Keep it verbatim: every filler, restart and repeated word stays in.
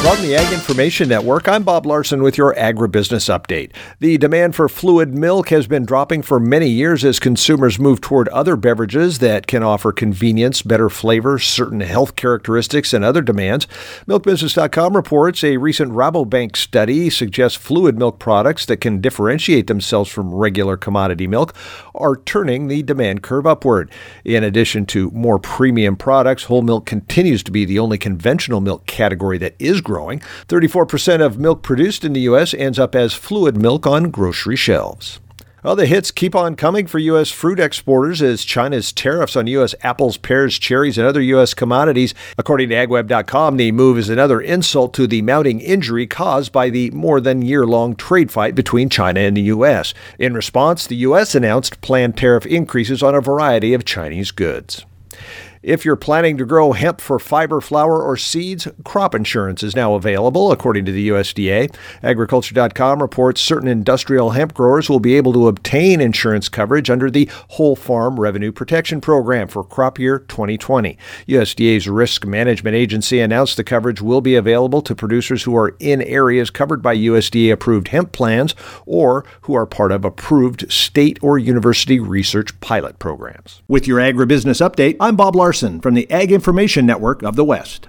From the Ag Information Network, I'm Bob Larson with your agribusiness update. The demand for fluid milk has been dropping for many years as consumers move toward other beverages that can offer convenience, better flavor, certain health characteristics, and other demands. Milk Business dot com reports a recent Rabobank study suggests fluid milk products that can differentiate themselves from regular commodity milk are turning the demand curve upward. In addition to more premium products, whole milk continues to be the only conventional milk category that is growing. thirty-four percent of milk produced in the U S ends up as fluid milk on grocery shelves. Well, the hits keep on coming for U S fruit exporters as China's tariffs on U S apples, pears, cherries, and other U S commodities. According to Ag Web dot com, the move is another insult to the mounting injury caused by the more than year-long trade fight between China and the U S. In response, the U S announced planned tariff increases on a variety of Chinese goods. If you're planning to grow hemp for fiber, flour, or seeds, crop insurance is now available, according to the U S D A. Agriculture dot com reports certain industrial hemp growers will be able to obtain insurance coverage under the Whole Farm Revenue Protection Program for crop year twenty twenty. U S D A's Risk Management Agency announced the coverage will be available to producers who are in areas covered by U S D A-approved hemp plans or who are part of approved state or university research pilot programs. With your agribusiness update, I'm Bob Larson from the Ag Information Network of the West.